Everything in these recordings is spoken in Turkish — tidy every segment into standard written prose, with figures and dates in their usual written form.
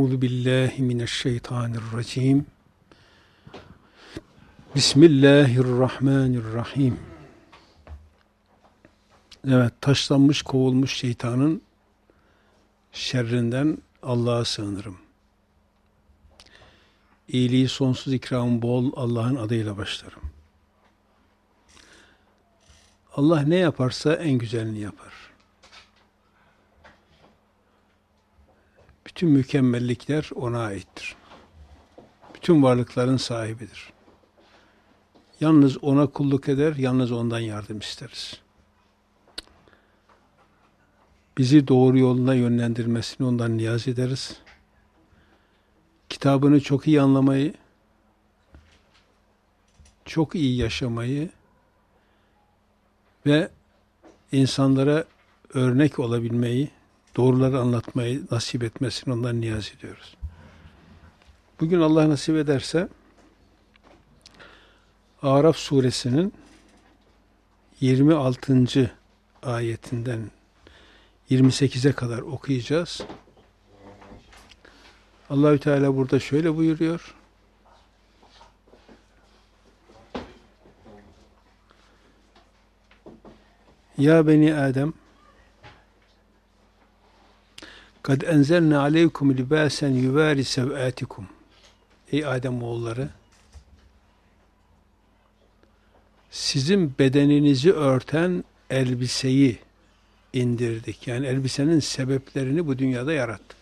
Euzu billahi mineşşeytanirracim. Bismillahirrahmanirrahim. Evet, taşlanmış, kovulmuş şeytanın şerrinden Allah'a sığınırım. İyiliği sonsuz, ikramı bol Allah'ın adıyla başlarım. Allah ne yaparsa en güzelini yapar. Bütün mükemmellikler ona aittir. Bütün varlıkların sahibidir. Yalnız ona kulluk eder, yalnız ondan yardım isteriz. Bizi doğru yoluna yönlendirmesini ondan niyaz ederiz. Kitabını çok iyi anlamayı, çok iyi yaşamayı ve insanlara örnek olabilmeyi, doğruları anlatmayı nasip etmesini ondan niyaz ediyoruz. Bugün Allah nasip ederse Araf suresinin 26. ayetinden 28'e kadar okuyacağız. Allahü Teala burada şöyle buyuruyor. Ya beni Adem kad enzelna aleykum libasen yuvari sev'atikum. Ey Adem oğulları, sizin bedeninizi örten elbiseyi indirdik. Yani elbisenin sebeplerini bu dünyada yarattık.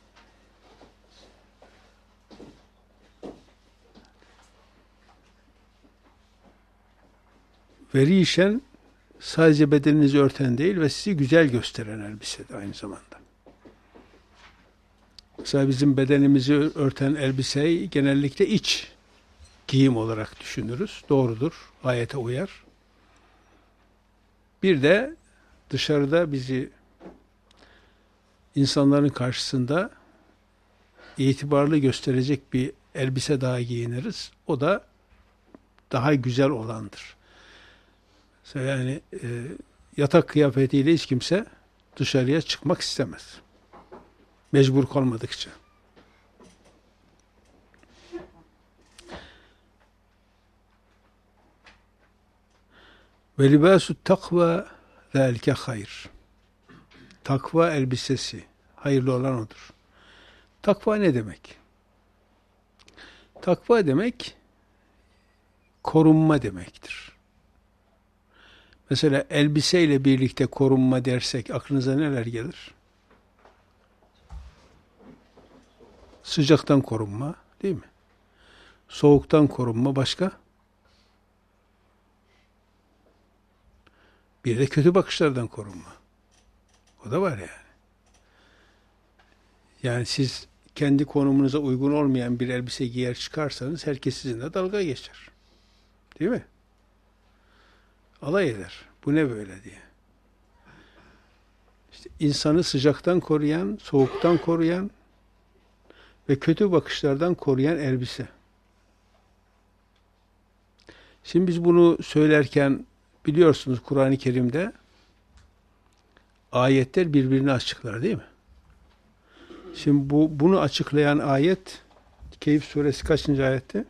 Ve rişen sadece bedeninizi örten değil ve sizi güzel gösteren elbise de aynı zamanda. Mesela bizim bedenimizi örten elbiseyi genellikle iç giyim olarak düşünürüz. Doğrudur. Ayete uyar. Bir de dışarıda bizi insanların karşısında itibarlı gösterecek bir elbise daha giyiniriz. O da daha güzel olandır. Mesela yani yatak kıyafetiyle hiç kimse dışarıya çıkmak istemez. Mecbur kalmadıkça. Ve libâsut takva zâlike hayr. Takva elbisesi. Hayırlı olan odur. Takva ne demek? Takva demek korunma demektir. Mesela elbiseyle birlikte korunma dersek aklınıza neler gelir? Sıcaktan korunma, değil mi? Soğuktan korunma, başka? Bir de kötü bakışlardan korunma. O da var yani. Yani siz kendi konumunuza uygun olmayan bir elbise giyer çıkarsanız herkes sizinle dalga geçer. Değil mi? Alay eder. Bu ne böyle diye. İşte insanı sıcaktan koruyan, soğuktan koruyan ve kötü bakışlardan koruyan elbise. Şimdi biz bunu söylerken biliyorsunuz Kur'an-ı Kerim'de ayetler birbirini açıklar değil mi? Şimdi bunu açıklayan ayet Kehf suresi kaçıncı ayette?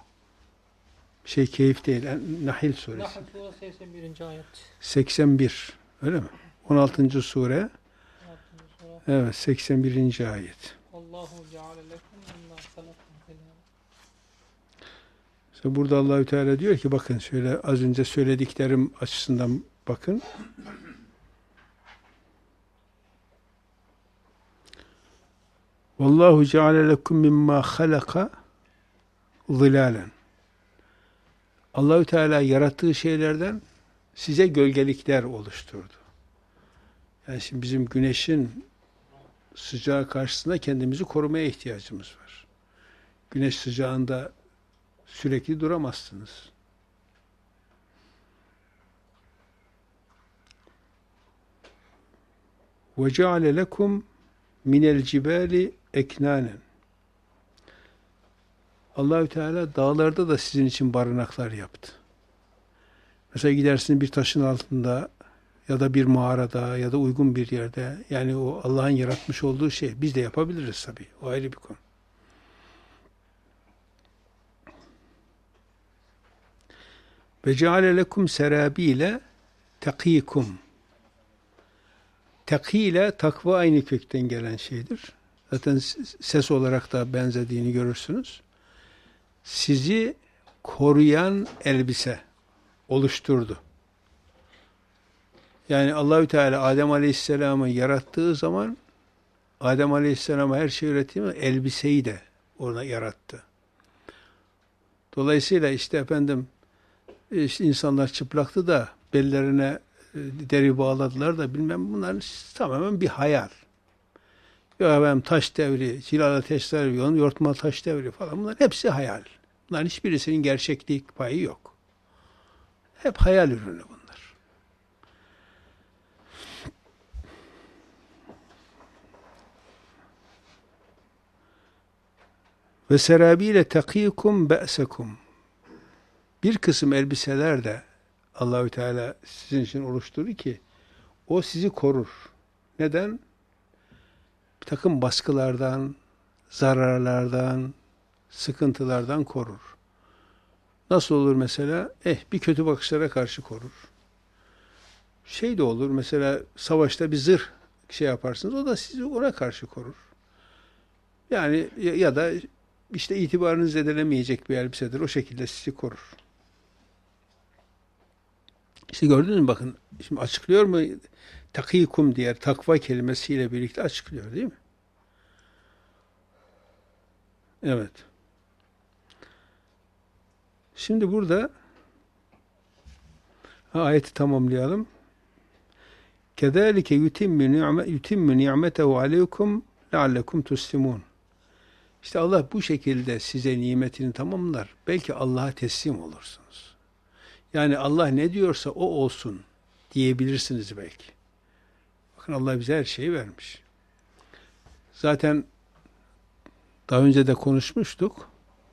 Kehf değil, Nahl suresi. Nahl suresi 81. ayet. 81, öyle mi? 16. sure. Evet, 81. ayet. Allahu ceale lekum mimma halakum helal. İşte burada Allahü Teala diyor ki bakın şöyle az önce söylediklerim açısından bakın. Vallahu ceale lekum mimma halaka zilalen. Allahü Teala yarattığı şeylerden size gölgelikler oluşturdu. Yani şimdi bizim güneşin sıcağı karşısında kendimizi korumaya ihtiyacımız var. Güneş sıcağında sürekli duramazsınız. وَجَعَلَ لَكُمْ مِنَ الْجِبَالِ eknanen. Allahü Teala dağlarda da sizin için barınaklar yaptı. Mesela gidersiniz bir taşın altında ya da bir mağarada ya da uygun bir yerde. Yani o Allah'ın yaratmış olduğu şey. Biz de yapabiliriz tabii. O ayrı bir konu. Ve ceale lekum serabile takikum. Taki ile takva aynı kökten gelen şeydir. Zaten ses olarak da benzediğini görürsünüz. Sizi koruyan elbise oluşturdu. Yani Allahü Teala Adem Aleyhisselam'ı yarattığı zaman Adem Aleyhisselam'a her şey öğretti mi? Elbiseyi de ona yarattı. Dolayısıyla işte insanlar çıplaktı da bellerine deri bağladılar da bilmem, bunlar tamamen bir hayal. Yok efendim, taş devri, cilalı taş devri, yortmalı taş devri falan, bunlar hepsi hayal. Bunların hiçbirisinin gerçeklik payı yok. Hep hayal ürünü bunlar. Ve serabile takikum be'sekum. Bir kısım elbiseler de Allahü Teala sizin için oluşturur ki o sizi korur. Neden? Bir takım baskılardan, zararlardan, sıkıntılardan korur. Nasıl olur mesela? Bir kötü bakışlara karşı korur. Şey de olur mesela, savaşta bir zırh yaparsınız, o da sizi ona karşı korur. Yani ya da işte itibarınız edilemeyecek bir elbisedir. O şekilde sizi korur. İşte gördünüz mü, bakın şimdi açıklıyor mu? Takikum diğer takva kelimesiyle birlikte açıklıyor değil mi? Evet. Şimdi burada ayeti tamamlayalım. Kezalike yutimmu ni'metehu aleykum leallekum tuslimun. İşte Allah bu şekilde size nimetini tamamlar. Belki Allah'a teslim olursunuz. Yani Allah ne diyorsa o olsun diyebilirsiniz belki. Bakın Allah bize her şeyi vermiş. Zaten daha önce de konuşmuştuk.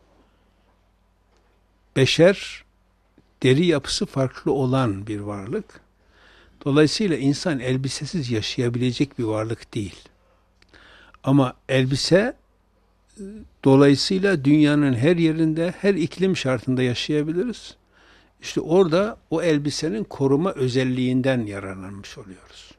Beşer deri yapısı farklı olan bir varlık. Dolayısıyla insan elbisesiz yaşayabilecek bir varlık değil. Ama elbise dolayısıyla dünyanın her yerinde, her iklim şartında yaşayabiliriz. İşte orada o elbisenin koruma özelliğinden yararlanmış oluyoruz.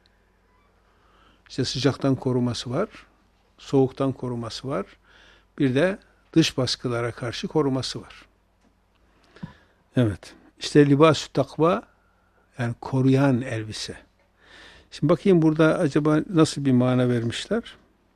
İşte sıcaktan koruması var, soğuktan koruması var, bir de dış baskılara karşı koruması var. Evet, işte libas-ı takva, yani koruyan elbise. Şimdi bakayım burada acaba nasıl bir mana vermişler?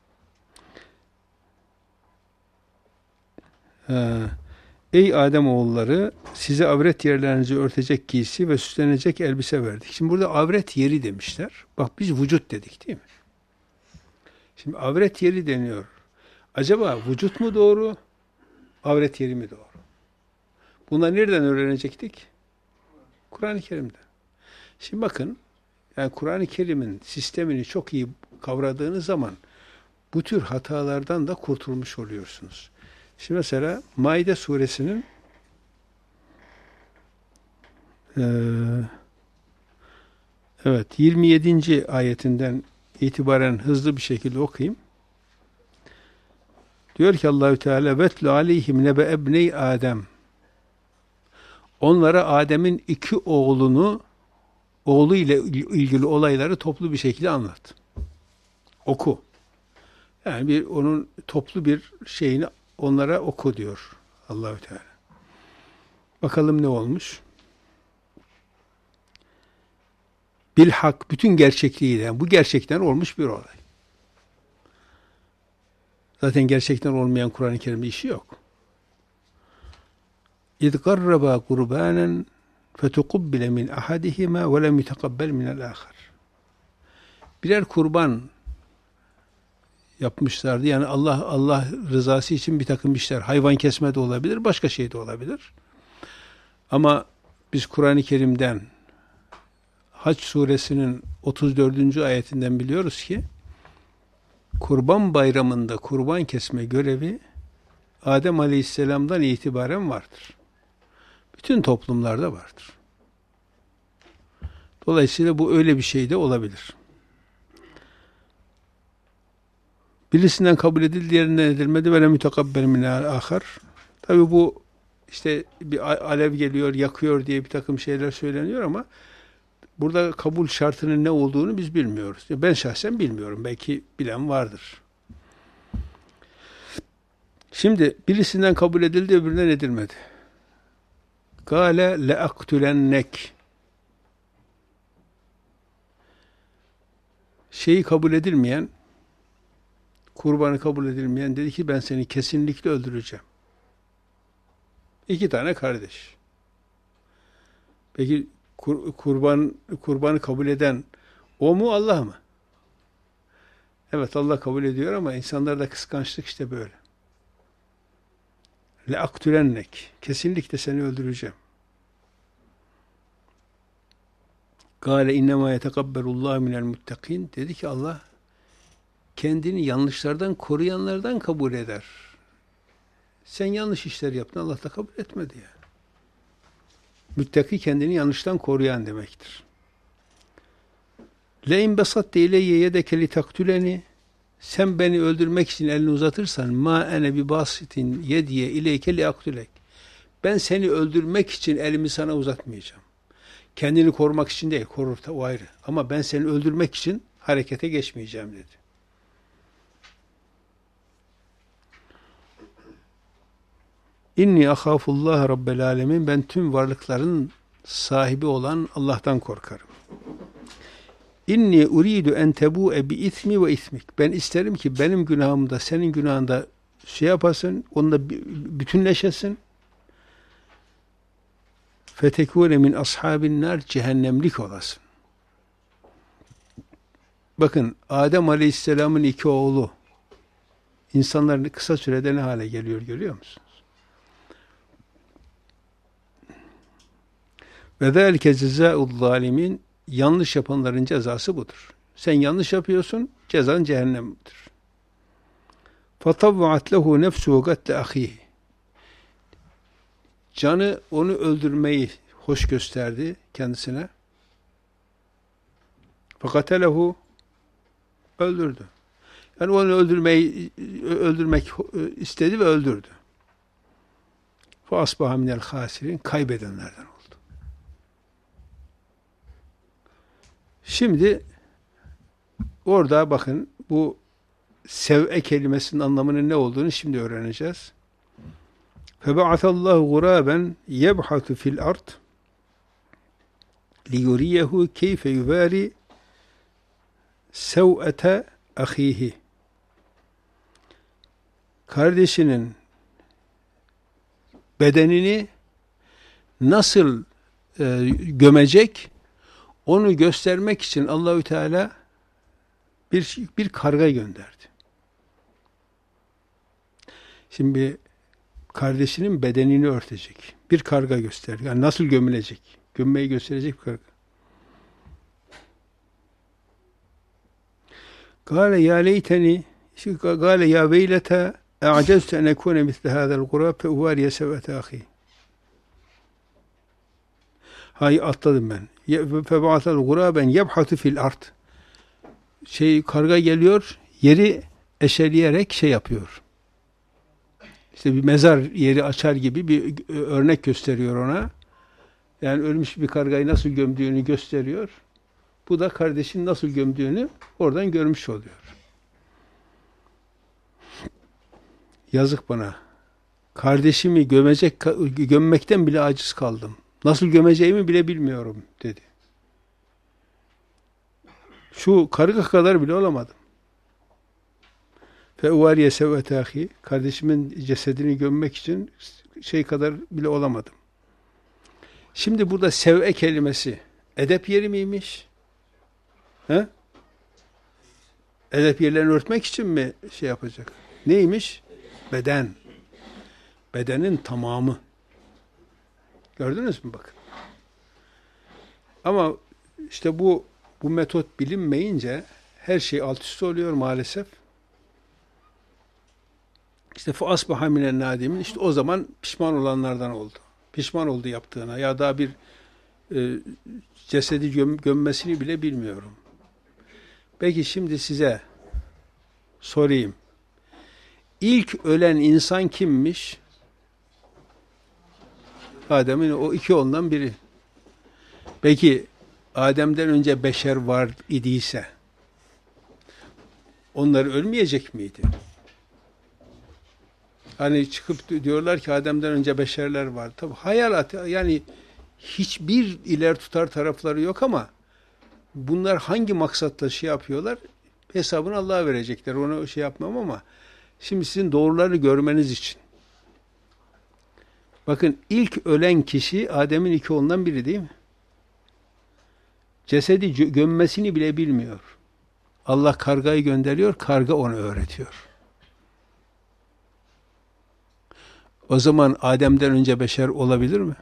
Ey Adem oğulları, size avret yerlerinizi örtecek giysi ve süslenecek elbise verdik. Şimdi burada avret yeri demişler. Bak biz vücut dedik değil mi? Şimdi avret yeri deniyor. Acaba vücut mu doğru, avret yeri mi doğru? Bunları nereden öğrenecektik? Kur'an-ı Kerim'den. Şimdi bakın, yani Kur'an-ı Kerim'in sistemini çok iyi kavradığınız zaman bu tür hatalardan da kurtulmuş oluyorsunuz. Şimdi mesela Maide suresinin evet 27. ayetinden itibaren hızlı bir şekilde okuyayım. Diyor ki Allahü Teala vetlu aleyhim nebe ebney Adem. Onlara Adem'in iki oğlu ile ilgili olayları toplu bir şekilde anlat. Oku. Yani onun toplu bir şeyini onlara oku diyor Allahü Teala. Bakalım ne olmuş? Bilhak, bütün gerçekliğiyle, bu gerçekten olmuş bir olay. Zaten gerçekten olmayan Kur'an-ı Kerim'de işi yok. اِذْ قَرَّبَا قُرْبَانًا فَتُقُبِّلَ مِنْ أَحَدِهِمَا وَلَمْ يُتَقَبَّلْ مِنَ الْآخَرِ. Birer kurban yapmışlardı. Yani Allah rızası için bir takım işler, hayvan kesme de olabilir, başka şey de olabilir. Ama biz Kur'an-ı Kerim'den Hac suresinin 34. ayetinden biliyoruz ki Kurban Bayramı'nda kurban kesme görevi Adem Aleyhisselam'dan itibaren vardır. Bütün toplumlarda vardır. Dolayısıyla bu öyle bir şey de olabilir. Birisinden kabul edildi, diğerinden edilmedi. Ve le mütekabbel minel ahar. Tabi bu işte bir alev geliyor, yakıyor diye bir takım şeyler söyleniyor ama burada kabul şartının ne olduğunu biz bilmiyoruz. Ben şahsen bilmiyorum. Belki bilen vardır. Şimdi birisinden kabul edildi, öbüründen edilmedi. Kâle leaktülennek. Şeyi kabul edilmeyen, kurbanı kabul edilmeyen dedi ki ben seni kesinlikle öldüreceğim. 2 tane kardeş. Peki kurbanı kabul eden o mu, Allah mı? Evet, Allah kabul ediyor ama insanlarda kıskançlık işte böyle. Leaktülennek. Kesinlikle seni öldüreceğim. Kâle innemâ yetekabberullahu minel muttakin. Dedi ki Allah kendini yanlışlardan koruyanlardan kabul eder. Sen yanlış işler yaptın, Allah da kabul etmedi ya. Müttaki kendini yanlıştan koruyan demektir. Le in besatte ileyye yedeke li taktuleni. Sen beni öldürmek için elini uzatırsan ma ene bi basitin yediye ileyke li aktulek. Ben seni öldürmek için elimi sana uzatmayacağım. Kendini korumak için değil, korur da o ayrı. Ama ben seni öldürmek için harekete geçmeyeceğim dedi. İnni ahafullah rabbel alemin. Ben tüm varlıkların sahibi olan Allah'tan korkarım. İnni uridu en tebu'e bi ismi ve ismik. Ben isterim ki benim günahımda senin günahında şey yapasın, onunla bütünleşesin. Fetekûne min ashabin nar, cehennemlik olasın. Bakın Adem Aleyhisselam'ın 2 oğlu insanların kısa sürede ne hale geliyor görüyor musunuz? Ve zâlike cezâ'ul zâlimin. Yanlış yapanların cezası budur. Sen yanlış yapıyorsun, cezan cehennemdir. فَطَوَّعَتْ لَهُ نَفْسُهُ قَتْلَ أَخِيهِ. Canı onu öldürmeyi hoş gösterdi kendisine. فَقَتَلَهُ. Öldürdü. Yani onu öldürmek istedi ve öldürdü. فَأَصْبَحَ مِنَ الْخَاسِرِينَ. Kaybedenlerden oldu. Şimdi orada bakın bu sev'e kelimesinin anlamının ne olduğunu şimdi öğreneceğiz. فَبَعَثَ اللّٰهُ غُرَابًا يَبْحَثُ فِي الْأَرْضِ لِيُرِيَهُ كَيْفَ يُبَارِ سَوْءَةَ أَخِيهِ. Kardeşinin bedenini nasıl gömecek, onu göstermek için Allahü Teala bir karga gönderdi. Şimdi kardeşinin bedenini örtecek. Bir karga gösterdi. Yani nasıl gömülecek? Gömmeyi gösterecek bir karga. Kâle ya leyteni, kâle ya veylete e'aceztu en ekûne misle hâzel gurâb fe uvâriye sev'ete ahî. Hayır, atladım ben. Feb'atel guraben yebhatu fil ard. Karga geliyor, yeri eşeleyerek şey yapıyor. İşte bir mezar yeri açar gibi bir örnek gösteriyor ona. Yani ölmüş bir kargayı nasıl gömdüğünü gösteriyor. Bu da kardeşin nasıl gömdüğünü oradan görmüş oluyor. Yazık bana. Kardeşimi gömmekten bile aciz kaldım. Nasıl gömeceğimi bile bilmiyorum dedi. Şu karga kadar bile olamadım. Feuvariye sev'ete ahi. Kardeşimin cesedini gömmek için kadar bile olamadım. Şimdi burada sev'e kelimesi edep yeri miymiş? He? Edep yerlerini örtmek için mi yapacak? Neymiş? Beden. Bedenin tamamı. Gördünüz mü bakın. Ama işte bu metot bilinmeyince her şey alt üst oluyor maalesef. İşte فَأَصْبَحَ مِنَ النَّادِمِينَ. İşte o zaman pişman olanlardan oldu. Pişman oldu yaptığına. Ya daha bir cesedi gömmesini bile bilmiyorum. Peki şimdi size sorayım. İlk ölen insan kimmiş? Adem'in o iki oğlundan biri. Peki Adem'den önce beşer var idiyse onlar ölmeyecek miydi? Hani çıkıp diyorlar ki Adem'den önce beşerler var. Tabi hayalat, yani hiçbir iler tutar tarafları yok ama bunlar hangi maksatla şey yapıyorlar? Hesabını Allah'a verecekler. Ona şey yapmam ama şimdi sizin doğruları görmeniz için. Bakın ilk ölen kişi Adem'in iki oğlundan biri değil mi? Cesedi gömmesini bile bilmiyor. Allah kargayı gönderiyor, karga onu öğretiyor. O zaman Adem'den önce beşer olabilir mi?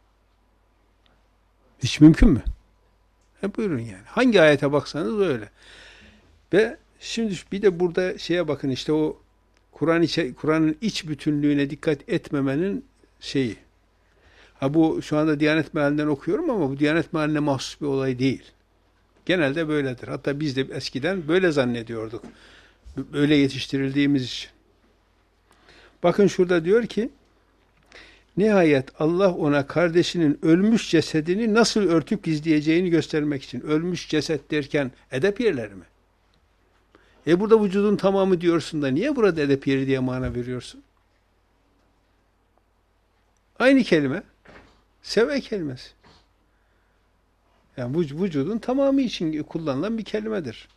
Hiç mümkün mü? Buyurun yani. Hangi ayete baksanız öyle. Ve şimdi bir de burada şeye bakın, işte o Kur'an'ın iç bütünlüğüne dikkat etmemenin şeyi. Bu şu anda Diyanet Meali'nden okuyorum ama bu Diyanet Meali'ne mahsus bir olay değil. Genelde böyledir. Hatta biz de eskiden böyle zannediyorduk. Böyle yetiştirildiğimiz için. Bakın şurada diyor ki, nihayet Allah ona kardeşinin ölmüş cesedini nasıl örtüp gizleyeceğini göstermek için. Ölmüş ceset derken edep yerleri mi? Burada vücudun tamamı diyorsun da niye burada edep yeri diye mana veriyorsun? Aynı kelime. Seve kelimesi. Yani vücudun tamamı için kullanılan bir kelimedir.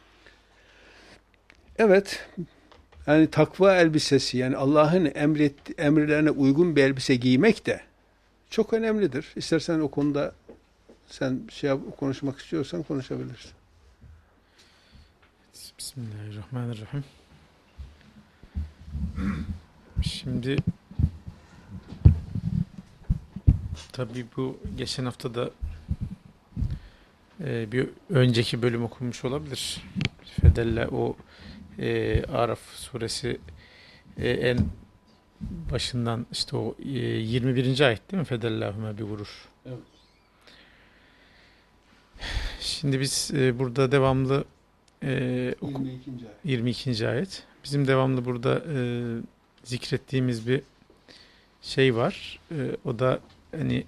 Evet, yani takva elbisesi, yani Allah'ın emirlerine uygun bir elbise giymek de çok önemlidir. İstersen o konuda sen konuşmak istiyorsan konuşabilirsin. Bismillahirrahmanirrahim. Şimdi tabii bu geçen hafta da bir önceki bölüm okunmuş olabilir. Fedelle o Araf suresi en başından işte o 21. ayet değil mi? Fedellahüme bi gurur. Evet. Şimdi biz burada devamlı 22. ayet. Bizim devamlı burada zikrettiğimiz bir şey var. O da hani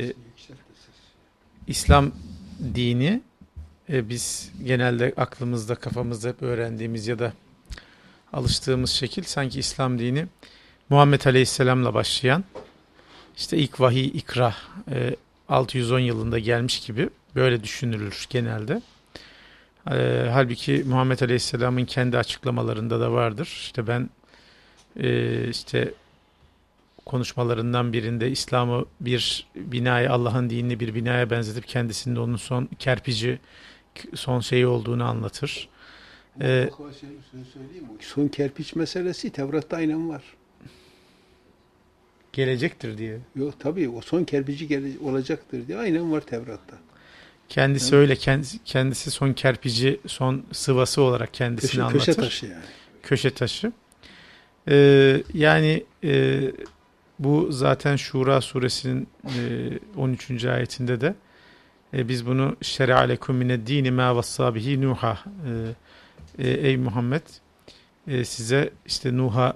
İslam dini biz genelde aklımızda, kafamızda hep öğrendiğimiz ya da alıştığımız şekil sanki İslam dini Muhammed Aleyhisselam'la başlayan işte ilk vahiy ikra 610 yılında gelmiş gibi böyle düşünülür genelde. Halbuki Muhammed Aleyhisselam'ın kendi açıklamalarında da vardır. İşte ben işte konuşmalarından birinde İslam'ı bir binaya, Allah'ın dinini bir binaya benzetip kendisinin de onun son kerpici, son şeyi olduğunu anlatır. Son kerpiç meselesi Tevrat'ta aynen var. Gelecektir diye. Yok tabii, o son kerpici olacaktır diye aynen var Tevrat'ta. Kendisi öyle, kendisi son kerpici, son sıvası olarak kendisini anlatır. Köşe taşı yani. Köşe taşı. Yani bu zaten Şura suresinin 13. ayetinde de biz bunu şer'a lekum mined-dini ma vassa bihi Nuh'a, ey Muhammed, size işte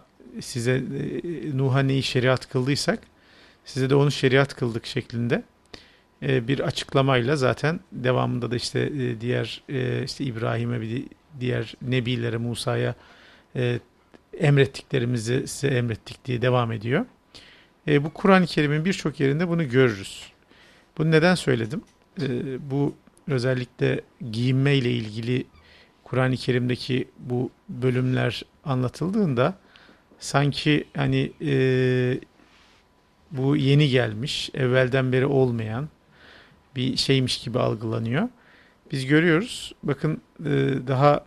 Nuh'a neyi şeriat kıldıysak size de onu şeriat kıldık şeklinde bir açıklamayla zaten devamında da işte diğer işte İbrahim'e, bir diğer nebilere, Musa'ya emrettiklerimizi size emrettik diye devam ediyor. Bu Kur'an-ı Kerim'in birçok yerinde bunu görürüz. Bunu neden söyledim? Bu özellikle giyinme ile ilgili Kur'an-ı Kerim'deki bu bölümler anlatıldığında sanki hani bu yeni gelmiş, evvelden beri olmayan bir şeymiş gibi algılanıyor. Biz görüyoruz. Bakın daha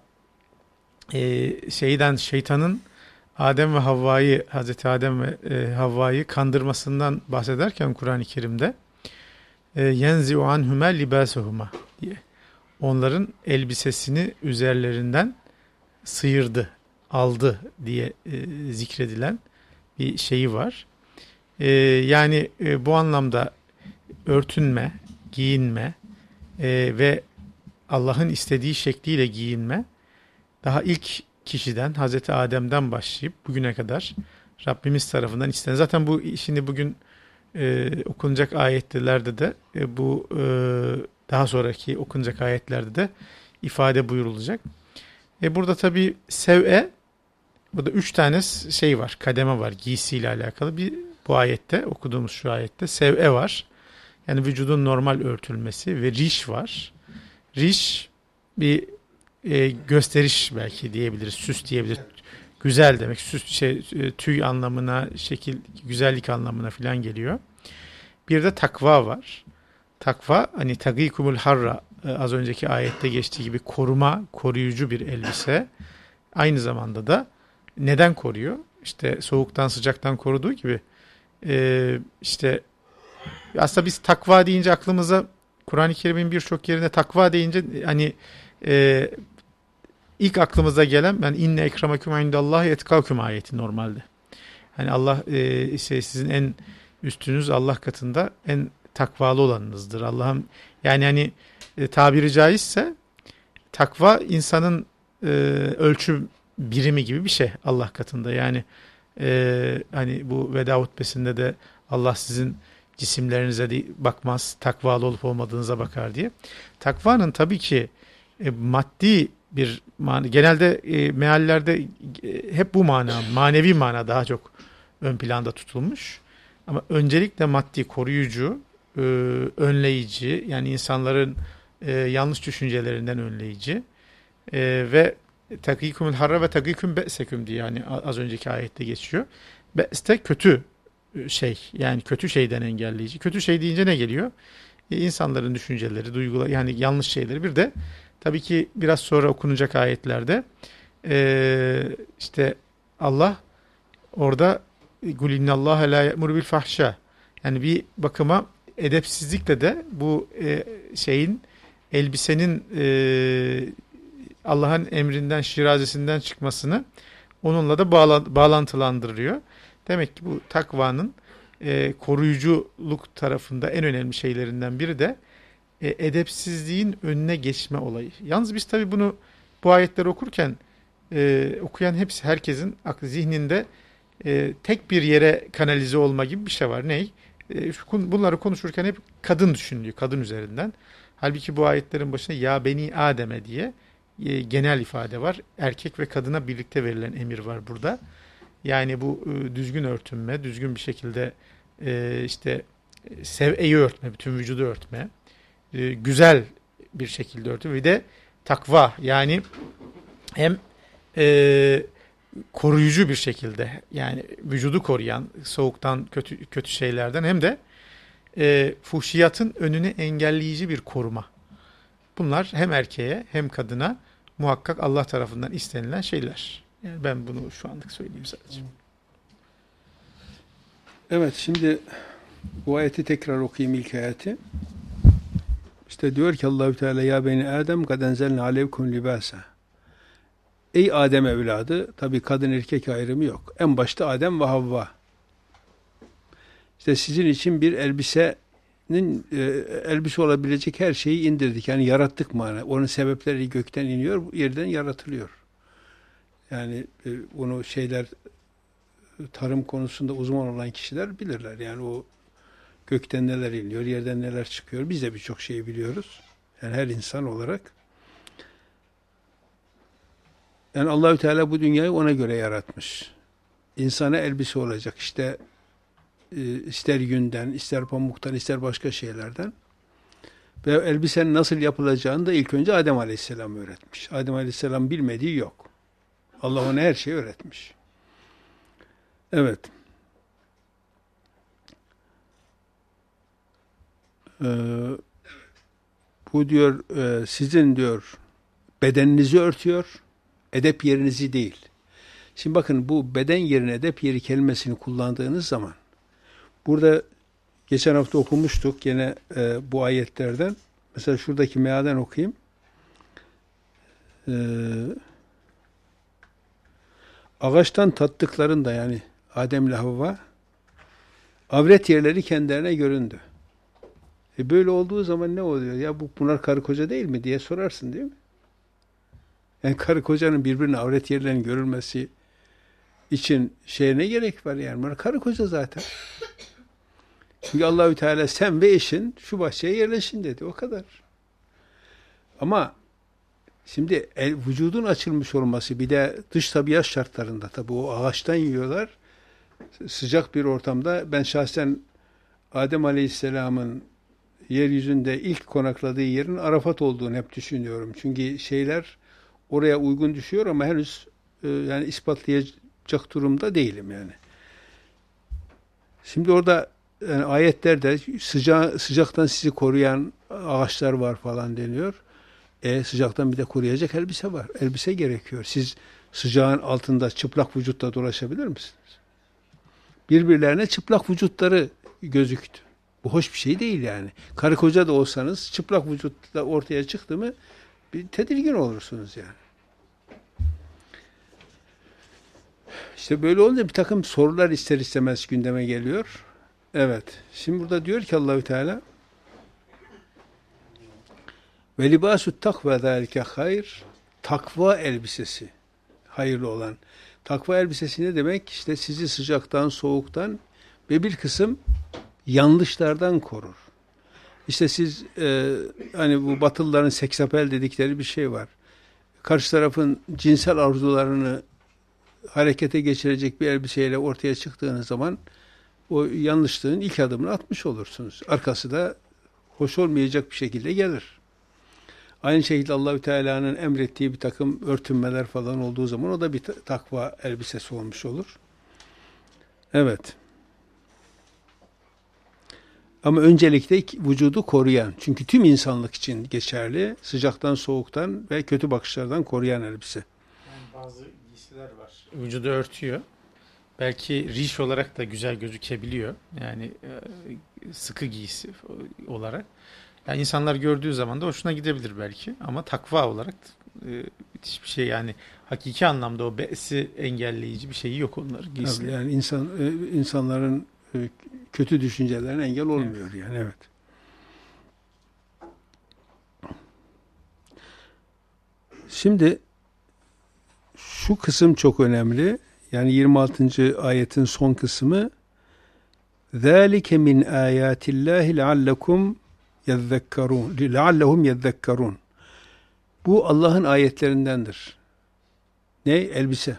şeytanın Adem ve Havva'yı, Hazreti Adem ve Havva'yı kandırmasından bahsederken Kur'an-ı Kerim'de yenzi'u anhuma libasuhuma diye onların elbisesini üzerlerinden sıyırdı, aldı diye zikredilen bir şeyi var. Yani bu anlamda örtünme, giyinme ve Allah'ın istediği şekliyle giyinme daha ilk kişiden Hazreti Adem'den başlayıp bugüne kadar Rabbimiz tarafından istenen. Zaten bu şimdi bugün okunacak ayetlerde de bu daha sonraki okunacak ayetlerde de ifade buyurulacak. Burada tabii sev'e, burada 3 tane şey var, kademe var giysiyle alakalı. Bir bu ayette, okuduğumuz şu ayette sev'e var. Yani vücudun normal örtülmesi ve riş var. Riş bir gösteriş belki diyebiliriz, süs diyebiliriz. Güzel demek, süs tüy anlamına, şekil, güzellik anlamına falan geliyor. Bir de takva var. Takva hani tagikumul harra az önceki ayette geçtiği gibi koruma, koruyucu bir elbise. Aynı zamanda da neden koruyor? İşte soğuktan sıcaktan koruduğu gibi işte aslında biz takva deyince aklımıza Kur'an-ı Kerim'in birçok yerinde takva deyince hani ilk aklımıza gelen ben inne ekremeküm indallahi etkâküm ayeti normalde. Hani Allah sizin en üstünüz Allah katında en takvalı olanınızdır. Allah'ım yani hani tabiri caizse takva insanın ölçü birimi gibi bir şey Allah katında. Yani hani bu Veda hutbesinde de Allah sizin cisimlerinize de bakmaz, takvalı olup olmadığınıza bakar diye. Takvanın tabii ki maddi bir mana, genelde meallerde hep bu mana, manevi mana daha çok ön planda tutulmuş. Ama öncelikle maddi, koruyucu, önleyici, yani insanların yanlış düşüncelerinden önleyici ve takikumul harra ve takikum be'seküm diye yani az önceki ayette geçiyor. Be'ste kötü şey, yani kötü şeyden engelleyici. Kötü şey deyince ne geliyor? İnsanların düşünceleri, duyguları, yani yanlış şeyleri. Bir de tabii ki biraz sonra okunacak ayetlerde işte Allah orada "Kul innallâhe lâ ye'muru bil fahşâ", yani bir bakıma edepsizlikle de bu şeyin, elbisenin Allah'ın emrinden, şirazesinden çıkmasını onunla da bağlantılandırıyor. Demek ki bu takvanın koruyuculuk tarafında en önemli şeylerinden biri de edepsizliğin önüne geçme olayı. Yalnız biz tabii bunu, bu ayetleri okurken okuyan herkesin aklı zihninde tek bir yere kanalize olma gibi bir şey var. Ney? Bunları konuşurken hep kadın düşünülüyor, kadın üzerinden. Halbuki bu ayetlerin başında ya beni Adem'e diye genel ifade var. Erkek ve kadına birlikte verilen emir var burada. Yani bu düzgün örtünme, düzgün bir şekilde işte sev'eyi örtme, bütün vücudu örtme, güzel bir şekilde örtme ve de takva, yani hem koruyucu bir şekilde, yani vücudu koruyan soğuktan, kötü şeylerden, hem de fuhşiyatın önünü engelleyici bir koruma. Bunlar hem erkeğe hem kadına muhakkak Allah tarafından istenilen şeyler. Yani ben bunu şu anlık söyleyeyim sadece. Evet, şimdi bu ayeti tekrar okuyayım, ilk ayeti. İşte diyor ki Allahü Teala ya beni Adem kad enzelne aleykum libasa. Ey Adem evladı, tabii kadın erkek ayrımı yok. En başta Adem ve Havva. İşte sizin için bir elbise olabilecek her şeyi indirdik. Yani yarattık mana. Onun sebepleri gökten iniyor, yerden yaratılıyor. Yani bunu tarım konusunda uzman olan kişiler bilirler. Yani o gökten neler iniyor, yerden neler çıkıyor. Biz de birçok şeyi biliyoruz. Yani her insan olarak. Yani Allahü Teala bu dünyayı ona göre yaratmış. İnsana elbise olacak. İşte ister yünden, ister pamuktan, ister başka şeylerden. Ve elbisenin nasıl yapılacağını da ilk önce Adem Aleyhisselam öğretmiş. Adem Aleyhisselam bilmediği yok. Allah ona her şeyi öğretmiş. Evet. Bu diyor sizin diyor bedeninizi örtüyor, edep yerinizi değil. Şimdi bakın, bu beden yerine edep yeri kelimesini kullandığınız zaman, burada geçen hafta okumuştuk yine bu ayetlerden. Mesela şuradaki mealen okuyayım. Ağaçtan tattıklarında, yani Adem ile Havva, avret yerleri kendilerine göründü. Böyle olduğu zaman ne oluyor? Ya bunlar karı koca değil mi diye sorarsın değil mi? Yani karı kocanın birbirinin avret yerlerinin görülmesi için ne gerek var yani? Bunlar karı koca zaten. Çünkü Allahü Teala sen ve eşin şu bahçeye yerleşin dedi. O kadar. Ama şimdi vücudun açılmış olması bir de dış tabiat şartlarında tabii o ağaçtan yiyorlar. Sıcak bir ortamda ben şahsen Adem Aleyhisselam'ın yeryüzünde ilk konakladığı yerin Arafat olduğunu hep düşünüyorum. Çünkü şeyler oraya uygun düşüyor ama henüz yani ispatlayacak durumda değilim yani. Şimdi orada yani ayetlerde sıcaktan sizi koruyan ağaçlar var falan deniyor. Sıcaktan bir de koruyacak elbise var. Elbise gerekiyor. Siz sıcağın altında çıplak vücutla dolaşabilir misiniz? Birbirlerine çıplak vücutları gözüktü. Bu hoş bir şey değil yani. Karı koca da olsanız çıplak vücutla ortaya çıktı mı bir tedirgin olursunuz yani. İşte böyle olunca bir takım sorular ister istemez gündeme geliyor. Evet. Şimdi burada diyor ki Allahü Teala ve libâsut takva zâlike hayr, takva elbisesi hayırlı olan. Takva elbisesi ne demek? İşte sizi sıcaktan, soğuktan ve bir kısım yanlışlardan korur. İşte siz hani bu Batılıların seksapel dedikleri bir şey var. Karşı tarafın cinsel arzularını harekete geçirecek bir elbiseyle ortaya çıktığınız zaman o yanlışlığın ilk adımını atmış olursunuz. Arkası da hoş olmayacak bir şekilde gelir. Aynı şekilde Allahü Teala'nın emrettiği bir takım örtünmeler falan olduğu zaman o da bir takva elbisesi olmuş olur. Evet. Ama öncelikle vücudu koruyan, çünkü tüm insanlık için geçerli, sıcaktan, soğuktan ve kötü bakışlardan koruyan elbise. Yani bazı giysiler var. Vücudu örtüyor. Belki riş olarak da güzel gözükebiliyor. Yani sıkı giysi olarak. Yani insanlar gördüğü zaman da hoşuna gidebilir belki. Ama takva olarak hiçbir şey yani hakiki anlamda o be'si engelleyici bir şeyi yok onların giysileri. Yani insanların kötü düşüncelerine engel olmuyor yani evet. Şimdi şu kısım çok önemli. Yani 26. ayetin son kısmı ذَٰلِكَ مِنْ آيَاتِ اللّٰهِ لَعَلَّهُمْ يَذَّكَّرُونَ Bu Allah'ın ayetlerindendir. Ne? Elbise.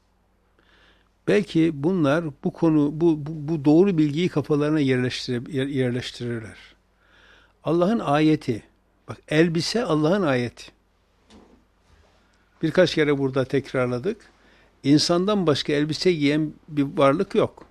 Belki bunlar bu konu, bu doğru bilgiyi kafalarına yerleştirirler. Allah'ın ayeti. Bak elbise Allah'ın ayeti. Birkaç kere burada tekrarladık. İnsandan başka elbise giyen bir varlık yok.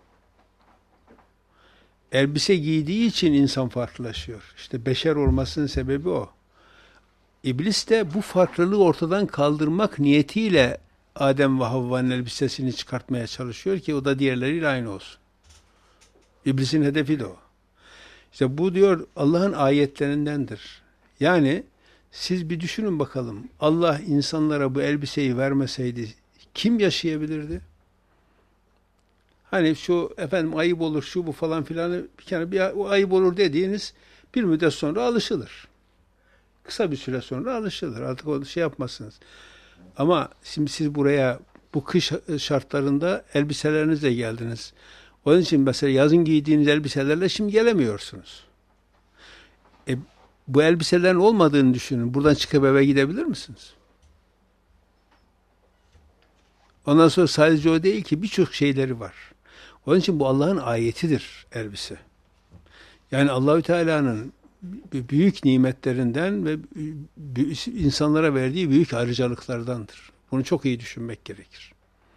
Elbise giydiği için insan farklılaşıyor. İşte beşer olmasının sebebi o. İblis de bu farklılığı ortadan kaldırmak niyetiyle Adem ve Havva'nın elbisesini çıkartmaya çalışıyor ki o da diğerleriyle aynı olsun. İblisin hedefi de o. İşte bu diyor Allah'ın ayetlerindendir. Yani siz bir düşünün bakalım. Allah insanlara bu elbiseyi vermeseydi kim yaşayabilirdi? Hani şu efendim ayıp olur şu bu falan filan bir ayıp olur dediğiniz bir müddet sonra alışılır. Kısa bir süre sonra alışılır. Artık o şey yapmazsınız. Ama şimdi siz buraya bu kış şartlarında elbiselerinizle geldiniz. Onun için mesela yazın giydiğiniz elbiselerle şimdi gelemiyorsunuz. Bu elbiselerin olmadığını düşünün. Buradan çıkıp eve gidebilir misiniz? Ondan sonra sadece o değil ki birçok şeyleri var. Onun için bu Allah'ın ayetidir elbise. Yani Allahü Teala'nın büyük nimetlerinden ve insanlara verdiği büyük ayrıcalıklardandır. Bunu çok iyi düşünmek gerekir.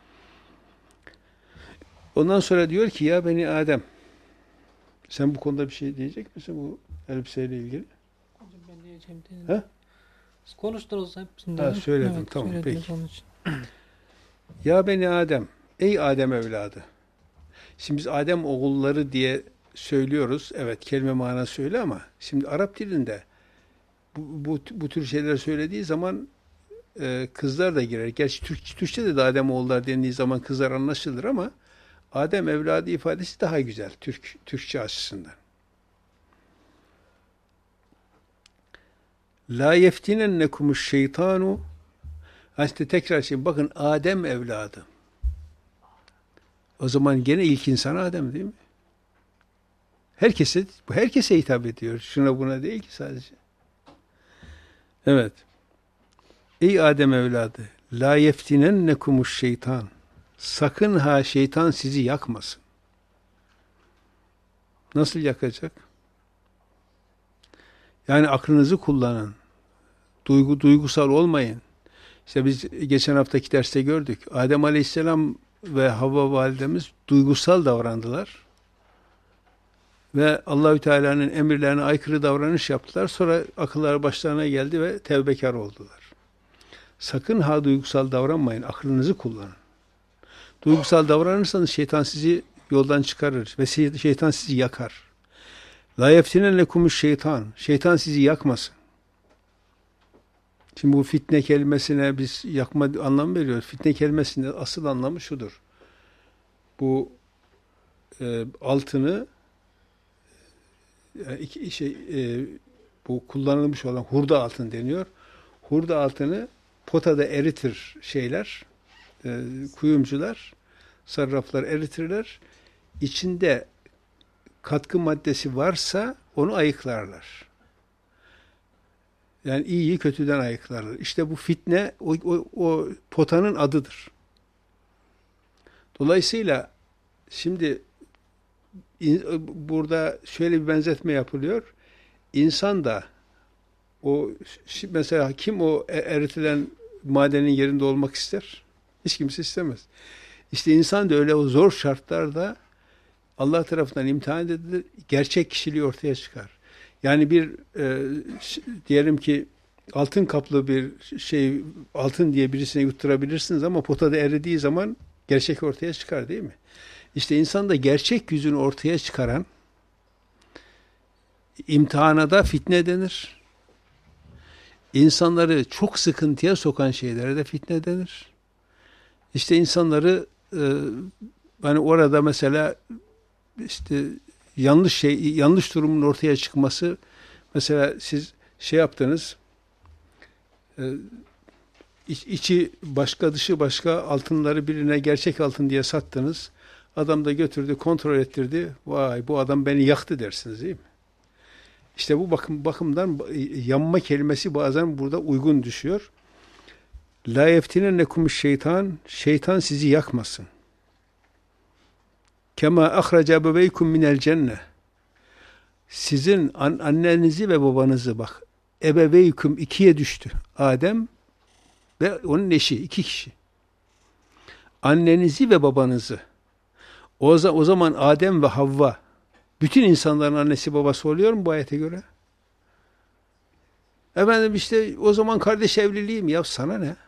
Ondan sonra diyor ki ya beni Adem, sen bu konuda bir şey diyecek misin bu elbiseyle ilgili? Hocam ben diyeceğim dedim. He? Siz konuştunuz hepsinden. Ha, söyledim, Evet, tamam, söylediniz peki. onun için. Ya beni Adem, ey Adem evladı. Şimdi biz Adem oğulları diye söylüyoruz. Evet, kelime manası öyle ama şimdi Arap dilinde bu tür şeyler söylediği zaman kızlar da girer. Gerçi Türkçe'de de Adem oğulları dendiği zaman kızlar anlaşılır ama Adem evladı ifadesi daha güzel Türkçe açısından. La yeftinennekumuş şeytanu. İşte tekrar bakın Adem evladı. O zaman gene ilk insan Adem değil mi? Herkese hitap ediyor. Şuna buna değil ki sadece. Evet. Ey Adem evladı, la yeftinennekumuş şeytan. Sakın ha şeytan sizi yakmasın. Nasıl yakacak? Yani aklınızı kullanın. Duygusal olmayın. İşte biz geçen haftaki derste gördük. Adem Aleyhisselam ve Havva validemiz duygusal davrandılar. Ve Allahü Teala'nın emirlerine aykırı davranış yaptılar. Sonra akılları başlarına geldi ve tevbekar oldular. Sakın ha duygusal davranmayın. Aklınızı kullanın. Duygusal davranırsanız şeytan sizi yoldan çıkarır ve şeytan sizi yakar. La yeftinennekumuş şeytan. Şeytan sizi yakmasın. Şimdi bu fitne kelimesine biz yakma anlamı veriyoruz. Fitne kelimesinin asıl anlamı şudur. Bu altını bu kullanılmış olan hurda altın deniyor. Hurda altını potada eritir kuyumcular, sarraflar eritirler. İçinde katkı maddesi varsa onu ayıklarlar. Yani iyiyi kötüden ayıklarlar. İşte bu fitne o potanın adıdır. Dolayısıyla şimdi burada şöyle bir benzetme yapılıyor. İnsan da mesela kim o eritilen madenin yerinde olmak ister? Hiç kimse istemez. İşte insan da öyle o zor şartlarda Allah tarafından imtihan edilir, gerçek kişiliği ortaya çıkar. Yani diyelim ki altın kaplı bir altın diye birisine yutturabilirsiniz ama potada eridiği zaman gerçek ortaya çıkar değil mi? İşte insanda gerçek yüzünü ortaya çıkaran imtihana da fitne denir. İnsanları çok sıkıntıya sokan şeylere de fitne denir. İşte insanları hani orada mesela işte yanlış durumun ortaya çıkması, mesela siz yaptınız, içi başka dışı başka altınları birine gerçek altın diye sattınız. Adam da götürdü, kontrol ettirdi. Vay bu adam beni yaktı dersiniz değil mi? İşte bu bakımdan yanma kelimesi bazen burada uygun düşüyor. La yeftinennekumuş şeytan. Şeytan sizi yakmasın. Kema ahraca ebeveykum minel cenne. Sizin annenizi ve babanızı bak. Ebeveykum ikiye düştü. Adem ve onun eşi, iki kişi. Annenizi ve babanızı. O zaman Adem ve Havva bütün insanların annesi babası oluyor mu bu ayete göre? Efendim işte o zaman kardeş evliliği mi? Ya sana ne?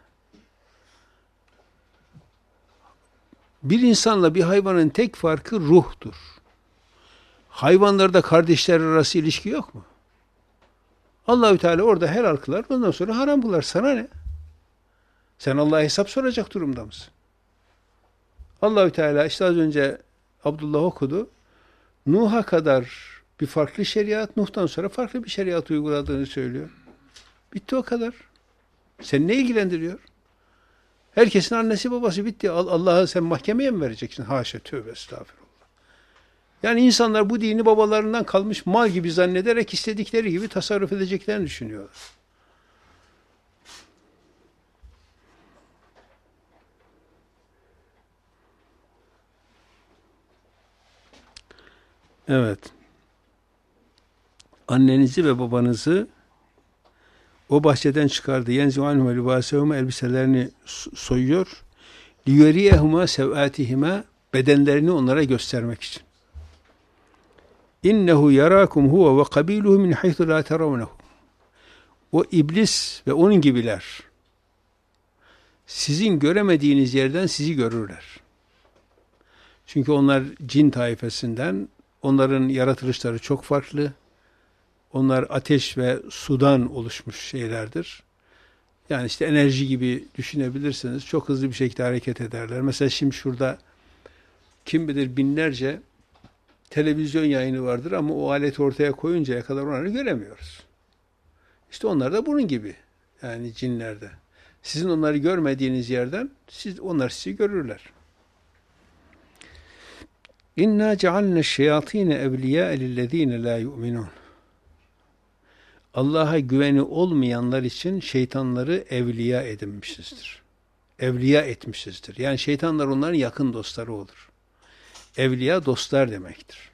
Bir insanla bir hayvanın tek farkı ruhtur. Hayvanlarda kardeşler arası ilişki yok mu? Allahü Teala orada helal kılar, ondan sonra haram kılar. Sana ne? Sen Allah'a hesap soracak durumda mısın? Allahü Teala işte az önce Abdullah okudu. Nuh'a kadar bir farklı şeriat, Nuh'tan sonra farklı bir şeriat uyguladığını söylüyor. Bitti o kadar. Seni ne ilgilendiriyor? Herkesin annesi babası bitti. Allah'a sen mahkemeye mi vereceksin? Haşa, tövbe, estağfurullah. Yani insanlar bu dini babalarından kalmış mal gibi zannederek istedikleri gibi tasarruf edeceklerini düşünüyorlar. Evet. Annenizi ve babanızı o bahçeden çıkardı. Yenzi anhum libasehum, elbiselerini soyuyor. Liyuriyehuma sev'atihima, bedenlerini onlara göstermek için. İnnehu yarakum huve ve kabiluhu min haythu la teravnehu. O iblis ve onun gibiler sizin göremediğiniz yerden sizi görürler. Çünkü onlar cin taifesinden, onların yaratılışları çok farklı. Onlar ateş ve sudan oluşmuş şeylerdir. Yani işte enerji gibi düşünebilirsiniz. Çok hızlı bir şekilde hareket ederler. Mesela şimdi şurada kim bilir binlerce televizyon yayını vardır ama o aleti ortaya koyuncaya kadar onları göremiyoruz. İşte onlar da bunun gibi. Yani cinlerde. Sizin onları görmediğiniz yerden onlar sizi görürler. İnna cealne şeyatine evliya lillezine la yu'minun. Allah'a güveni olmayanlar için şeytanları evliya edinmişizdir. Evliya etmişizdir. Yani şeytanlar onların yakın dostları olur. Evliya dostlar demektir.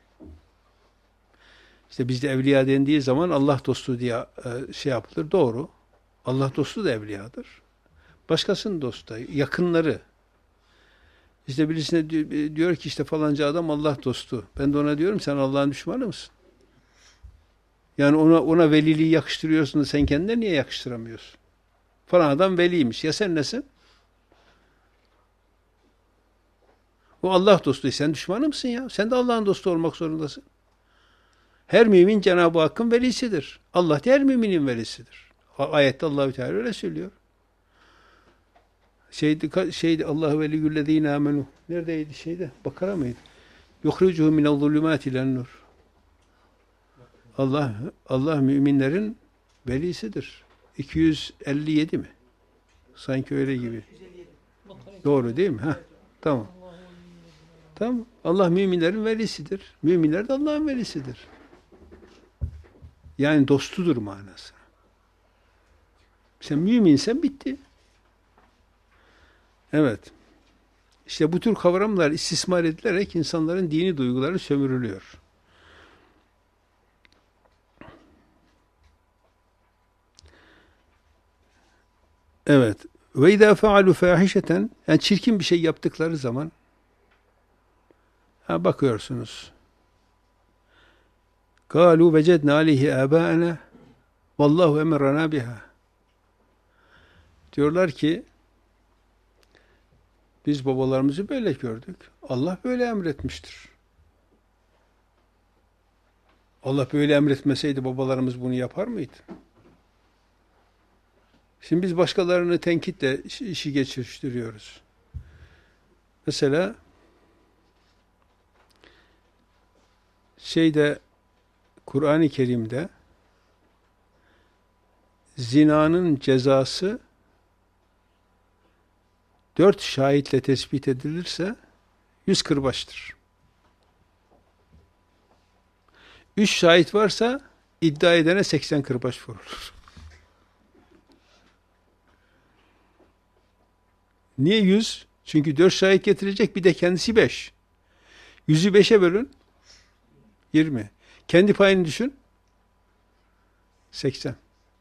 İşte bizde evliya dendiği zaman Allah dostu diye şey yapılır. Doğru. Allah dostu da evliyadır. Başkasının dostu da, yakınları. İşte birisine diyor ki işte falanca adam Allah dostu. Ben de ona diyorum sen Allah'ın düşmanı mısın? Yani ona veliliği yakıştırıyorsun da sen kendine niye yakıştıramıyorsun? Falan adam veliymiş. Ya sen nesin? O Allah dostu. Sen düşmanı mısın ya? Sen de Allah'ın dostu olmak zorundasın. Her mümin Cenab-ı Hakk'ın velisidir. Allah da her müminin velisidir. Ayette Allahü Teala öyle söylüyor. Allahu veliyyullezine amenu. Neredeydi şeyde? Bakara mıydı? Yuhricuhu minel-zulümâti ilen-nur. Allah müminlerin velisidir. 257 mi? Sanki öyle gibi. Doğru değil mi? Heh, tamam. Tamam. Allah müminlerin velisidir. Müminler de Allah'ın velisidir. Yani dostudur manası. Sen müminsen bitti. Evet. İşte bu tür kavramlar istismar edilerek insanların dini duyguları sömürülüyor. Evet. Ve izâ fealû fâhişeten, yani çirkin bir şey yaptıkları zaman bakıyorsunuz. Kâlû vecednâ aleyhi âbâena vallâhu emerranâ biha. Diyorlar ki biz babalarımızı böyle gördük. Allah böyle emretmiştir. Allah böyle emretmeseydi babalarımız bunu yapar mıydı? Şimdi biz başkalarını tenkitle işi geçiştiriyoruz. Mesela Kur'an-ı Kerim'de zinanın cezası 4 şahitle tespit edilirse 100 kırbaçtır. 3 şahit varsa iddia edene 80 kırbaç vurulur. Niye 100? Çünkü 4 şahit getirecek, bir de kendisi 5. 100'ü 5'e bölün. 20. Kendi payını düşün. 80.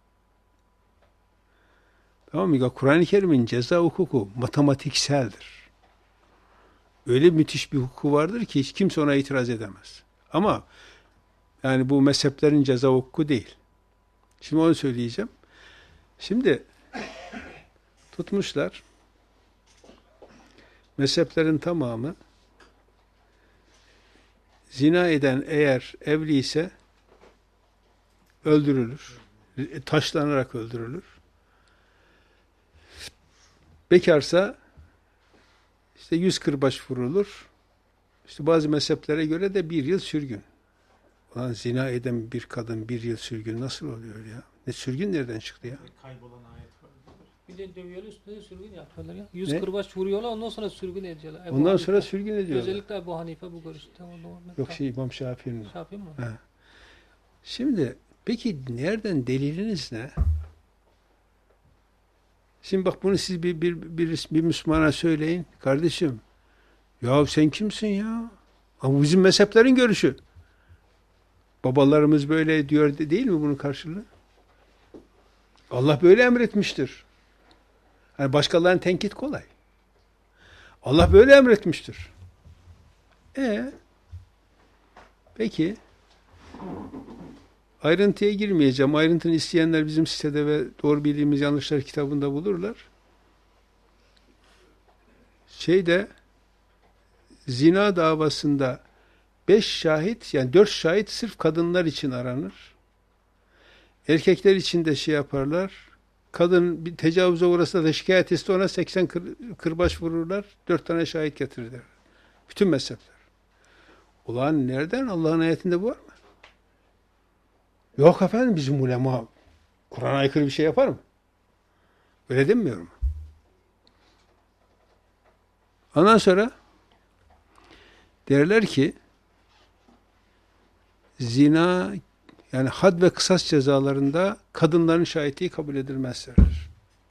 Tamam mı? Kur'an-ı Kerim'in ceza hukuku matematikseldir. Öyle müthiş bir hukuku vardır ki hiç kimse ona itiraz edemez. Ama yani bu mezheplerin ceza hukuku değil. Şimdi onu söyleyeceğim. Şimdi tutmuşlar. Mezheplerin tamamı zina eden eğer evli ise öldürülür. Taşlanarak öldürülür. Bekarsa işte 100 kırbaç vurulur. İşte bazı mezheplere göre de 1 yıl sürgün. Ulan zina eden bir kadın 1 yıl sürgün nasıl oluyor ya? Ne sürgün nereden çıktı ya? Kaybolan ayet var. Bir de dövüyorlar, üstüne de sürgün yapıyorlar ya. 100 kırbaç vuruyorlar, ondan sonra sürgün ediyorlar. Ondan sonra sürgün ediyorlar. Özellikle Ebu Hanife bu görüşte. Yok İmam Şafii'nin. Şafii mi? He. Şimdi peki nereden deliliniz ne? Şimdi bak bunu siz bir Müslümana söyleyin. Kardeşim, ya sen kimsin ya? Ama bizim mezheplerin görüşü. Babalarımız böyle diyor değil mi bunun karşılığı? Allah böyle emretmiştir. Yani başkalarının tenkit kolay. Allah böyle emretmiştir. Peki ayrıntıya girmeyeceğim. Ayrıntını isteyenler bizim sitede ve Doğru Bildiğimiz Yanlışlar kitabında bulurlar. Zina davasında 5 şahit, yani 4 şahit sırf kadınlar için aranır. Erkekler için de yaparlar. Kadın bir tecavüze uğrasa da şikayet etse ona 80 kırbaç vururlar. 4 tane şahit getirirler. Bütün mezhepler. Ulan nereden? Allah'ın ayetinde bu var mı? Yok efendim, bizim ulema Kur'an'a aykırı bir şey yapar mı? Öyle demiyorum. Ondan sonra derler ki zina, yani had ve kısas cezalarında kadınların şahitliği kabul edilmez derler.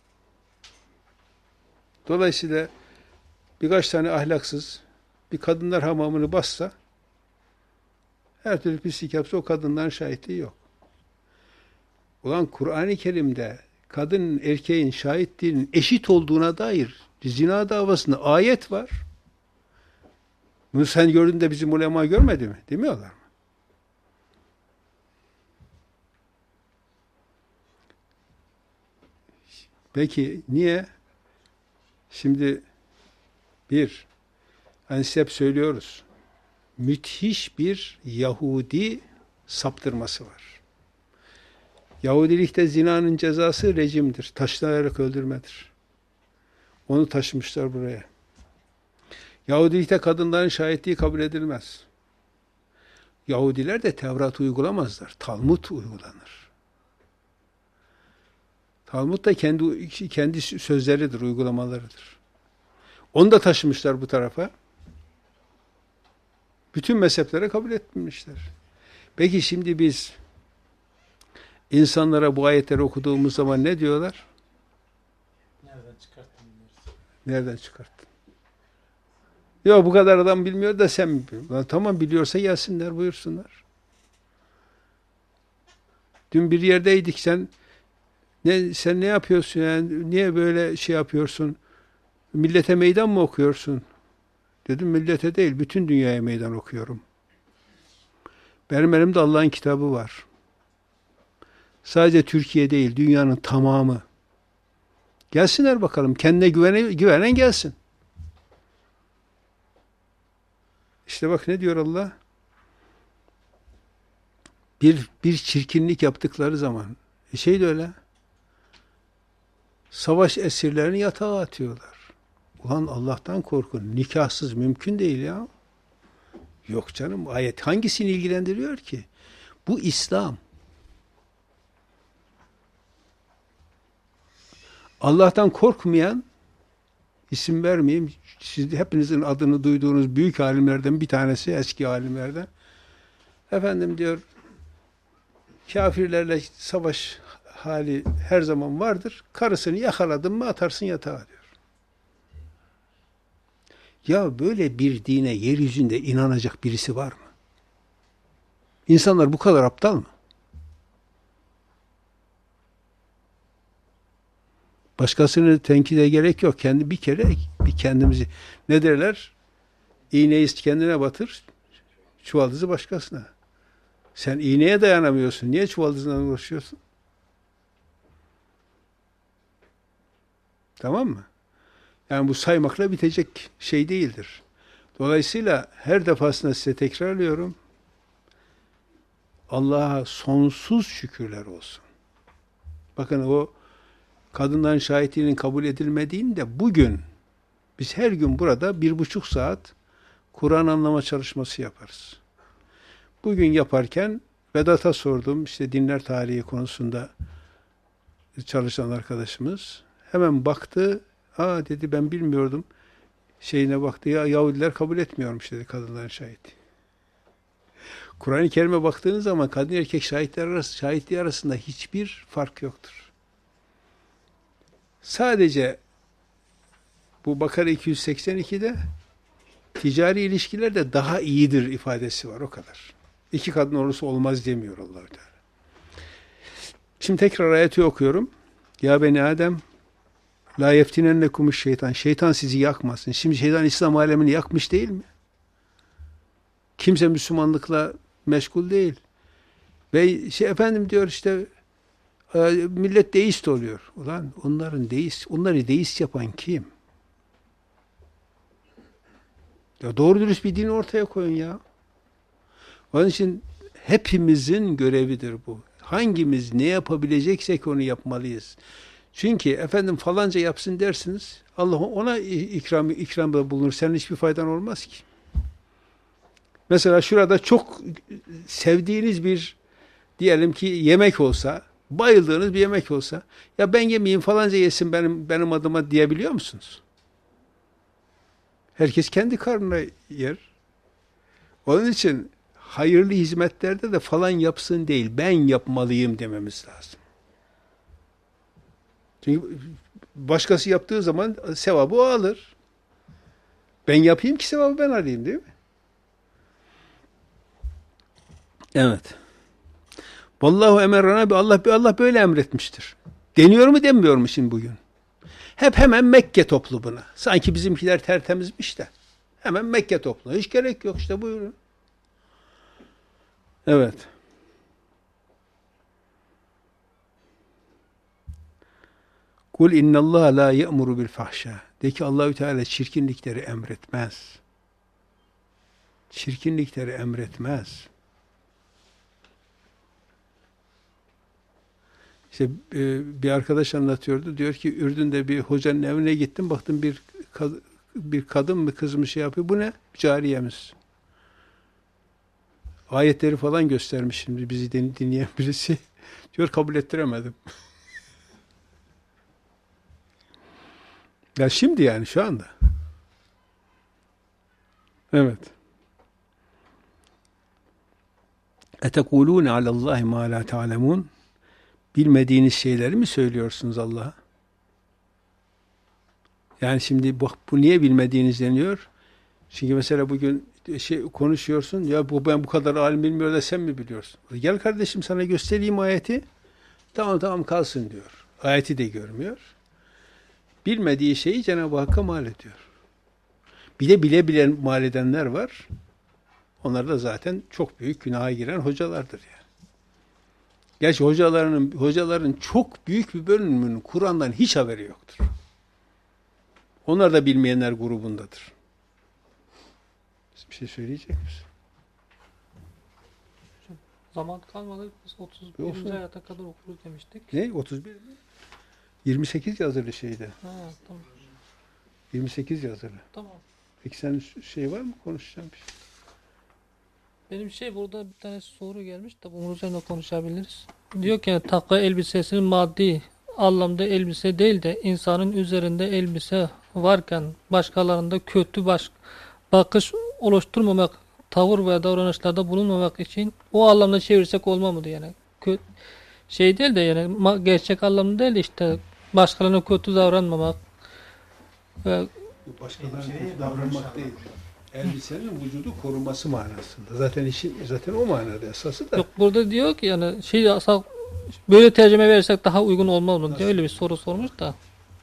Dolayısıyla birkaç tane ahlaksız bir kadınlar hamamını bassa, her türlü pislik yapsa o kadınların şahitliği yok. Ulan Kur'an-ı Kerim'de kadın erkeğin şahitliğinin eşit olduğuna dair zina davasında ayet var. Bunu sen gördün de bizim ulema görmedi mi? Demiyorlar mı? Peki niye? Şimdi hani size hep söylüyoruz. Müthiş bir Yahudi saptırması var. Yahudilikte zinanın cezası rejimdir. Taşlanarak öldürmedir. Onu taşımışlar buraya. Yahudilikte kadınların şahitliği kabul edilmez. Yahudiler de Tevrat uygulamazlar. Talmud uygulanır. Talmud da kendi sözleridir, uygulamalarıdır. Onu da taşımışlar bu tarafa. Bütün mezheplere kabul etmemişler. Peki şimdi biz insanlara bu ayetleri okuduğumuz zaman ne diyorlar? Nereden çıkarttın diyoruz. Nereden çıkarttın? Yok bu kadar adam bilmiyor da sen mi biliyorsun? Tamam biliyorsa gelsinler, buyursunlar. Dün bir yerdeydik, sen ne yapıyorsun yani? Niye böyle şey yapıyorsun? Millete meydan mı okuyorsun? Dedim millete değil, bütün dünyaya meydan okuyorum. Benim elimde Allah'ın kitabı var. Sadece Türkiye değil, dünyanın tamamı. Gelsinler bakalım, kendine güvenen gelsin. İşte bak ne diyor Allah? Bir çirkinlik yaptıkları zaman, şey de öyle. Savaş esirlerini yatağa atıyorlar. Ulan Allah'tan korkun. Nikahsız mümkün değil ya. Yok canım, ayet hangisini ilgilendiriyor ki? Bu İslam. Allah'tan korkmayan, isim vermeyeyim, siz hepinizin adını duyduğunuz büyük alimlerden bir tanesi, eski alimlerden. Efendim diyor, kafirlerle savaş hali her zaman vardır. Karısını yakaladın mı atarsın yatağa diyor. Ya böyle bir dine yeryüzünde inanacak birisi var mı? İnsanlar bu kadar aptal mı? Başkasını tenkide gerek yok. Bir kere kendimizi, ne derler? İğneyi kendine batır, çuvaldızı başkasına. Sen iğneye dayanamıyorsun. Niye çuvaldızından uğraşıyorsun? Tamam mı? Yani bu saymakla bitecek şey değildir. Dolayısıyla her defasında size tekrarlıyorum. Allah'a sonsuz şükürler olsun. Bakın o kadınların şahitliğinin kabul edilmediğinde bugün biz her gün burada 1,5 saat Kur'an anlama çalışması yaparız. Bugün yaparken Vedat'a sordum, işte dinler tarihi konusunda çalışan arkadaşımız. Hemen baktı, dedi ben bilmiyordum. Şeyine baktı, ya Yahudiler kabul etmiyormuş dedi kadınların şahit. Kur'an-ı Kerim'e baktığınız zaman kadın erkek şahitliği arasında hiçbir fark yoktur. Sadece bu Bakara 282'de ticari ilişkilerde daha iyidir ifadesi var, o kadar. 2 kadın olursa olmaz demiyor Allah-u Teala. Şimdi tekrar ayeti okuyorum. Ya beni Adem la yeftinennekumuş şeytan. Şeytan sizi yakmasın. Şimdi şeytan İslam alemini yakmış değil mi? Kimse Müslümanlıkla meşgul değil. Ve efendim diyor işte millet deist oluyor. Ulan onları deist yapan kim? Ya doğru dürüst bir din ortaya koyun ya. Onun için hepimizin görevidir bu. Hangimiz ne yapabileceksek onu yapmalıyız. Çünkü efendim falanca yapsın dersiniz, Allah ona ikramda bulunur. Senin hiçbir faydan olmaz ki. Mesela şurada çok sevdiğiniz bir, diyelim ki yemek olsa, bayıldığınız bir yemek olsa, ya ben yemeyeyim falanca yesin benim adıma diyebiliyor musunuz? Herkes kendi karnına yer. Onun için hayırlı hizmetlerde de falan yapsın değil, ben yapmalıyım dememiz lazım. Çünkü başkası yaptığı zaman sevabı o alır. Ben yapayım ki sevabı ben alayım, değil mi? Evet. Vallahu emerrana, Allah böyle emretmiştir. Deniyor mu denmiyor mu şimdi bugün? Hep hemen Mekke toplu buna. Sanki bizimkiler tertemizmiş de. Hemen Mekke toplu. Hiç gerek yok işte, buyurun. Evet. Kul innallaha la ye'muru bil fahşa. De ki Allahü Teala çirkinlikleri emretmez. Çirkinlikleri emretmez. İşte bir arkadaş anlatıyordu. Diyor ki Ürdün'de bir hocanın evine gittim. Baktım bir kadın mı kız mı şey yapıyor. Bu ne? Cariyemiz. Ayetleri falan göstermiş şimdi bizi dinleyen birisi. Diyor kabul ettiremedim. Ya şimdi yani şu anda. Evet. Etekulûne alallâhi mâ lâ ta'lemûn. Bilmediğiniz şeyleri mi söylüyorsunuz Allah'a? Yani şimdi bu niye bilmediğiniz deniyor? Çünkü mesela bugün konuşuyorsun, ya ben bu kadar alim bilmiyor da sen mi biliyorsun? Gel kardeşim sana göstereyim ayeti. Tamam kalsın diyor. Ayeti de görmüyor. Bilmediği şeyi Cenab-ı Hakk'a mal ediyor. Bir de bile mal edenler var. Onlar da zaten çok büyük günaha giren hocalardır yani. Gerçi hocaların çok büyük bir bölümünün Kur'an'dan hiç haberi yoktur. Onlar da bilmeyenler grubundadır. Bir şey söyleyecek misin? Zaman kalmadı. Biz 31. ayata kadar okuruz demiştik. Ne? 31 mi? 28 yazılı şeyde. Ha, tamam. 28 yazılı. Tamam. Peki senin şey var mı? Konuşacağım bir şey. Benim burada bir tane soru gelmiş de bunun üzerine konuşabiliriz. Diyor ki takva elbisesinin maddi anlamda elbise değil de insanın üzerinde elbise varken başkalarında kötü bakış oluşturmamak, tavır ve davranışlarda bulunmamak için o anlamda çevirsek olmaz mı yani? Şey değil de yani gerçek anlamda değil de işte başkalarına kötü davranmamak ve başkalarına kötü davranmak değil. Elbisenin vücudu koruması manasında. Zaten o manada esası da. Yok, burada diyor ki yani böyle tercüme verirsek daha uygun olmaz mı diye öyle bir soru sormuş da.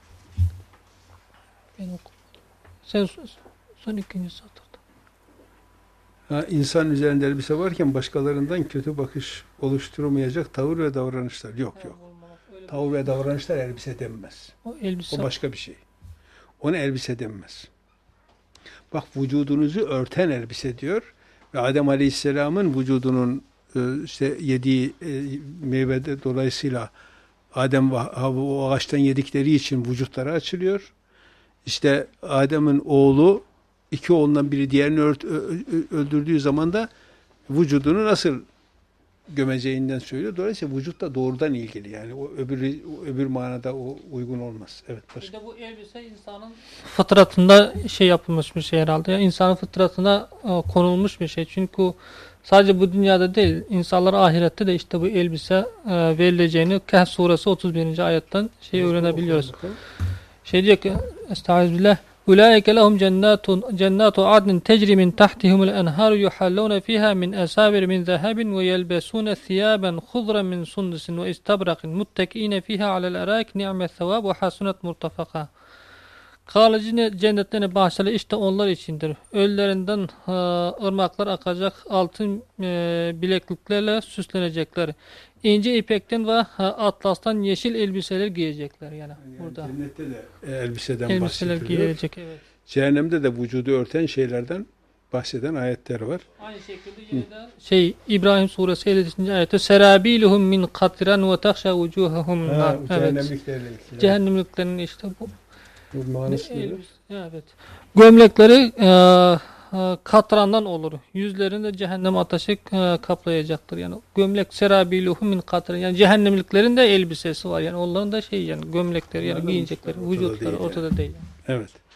Sen son ikinci satırda. İnsan üzerinde elbise varken başkalarından kötü bakış oluşturmayacak tavır ve davranışlar. Yok. Tavır ve davranışlar elbise denmez. O başka bir şey. Ona elbise denmez. Bak vücudunuzu örten elbise diyor. Ve Adem Aleyhisselam'ın vücudunun yediği meyvede dolayısıyla Adem ve Havva o ağaçtan yedikleri için vücutları açılıyor. İşte Adem'in oğlu iki oğlundan biri diğerini öldürdüğü zaman da vücudunu nasıl gömeceğinden söylüyor. Dolayısıyla vücutla doğrudan ilgili. Yani o öbür manada o uygun olmaz. Evet, başka. Bir de bu elbise insanın fıtratında yapılmış bir şey herhalde. Yani insanın fıtratına konulmuş bir şey. Çünkü sadece bu dünyada değil, insanlar ahirette de işte bu elbise verileceğini Kehf suresi 31. ayetten öğrenebiliyoruz. Diyor ki Estağfirullah. Ulaike lehum cennatu adnin tecri min tahtihumul enharu yuhalluna fiha min asabir min zahabin ve yelbesuna thiyaben khudran min sundusin ve istabraqin muttakiina fiha alel araik ni'met thawab ve hasunat murtafaka. Kalıcı cennetlerine bahşeli işte onlar içindir. Öllerinden ırmaklar akacak, altın bilekliklerle süslenecekler. İnce ipekten ve atlastan yeşil elbiseler giyecekler yani burada. Cennette de elbiseden elbiseler bahsediliyor. giyilecek, evet. Cehennemde de vücudu örten şeylerden bahseden ayetler var. Aynı şekilde yine de İbrahim suresi 50. ayette serabiluhum min katran ve tahşa vucuhahum nar. Evet. Cehennemliklerin işte bu. Bu manası Evet. Gömlekleri katrandan olur. Yüzlerinde cehennem ateşi kaplayacaktır. Yani gömlek serabiluhum min katran. Yani cehennemliklerin de elbisesi var. Yani onların da şey yani gömlekleri yani giyinecekleri, vücutları ortada değil. Evet.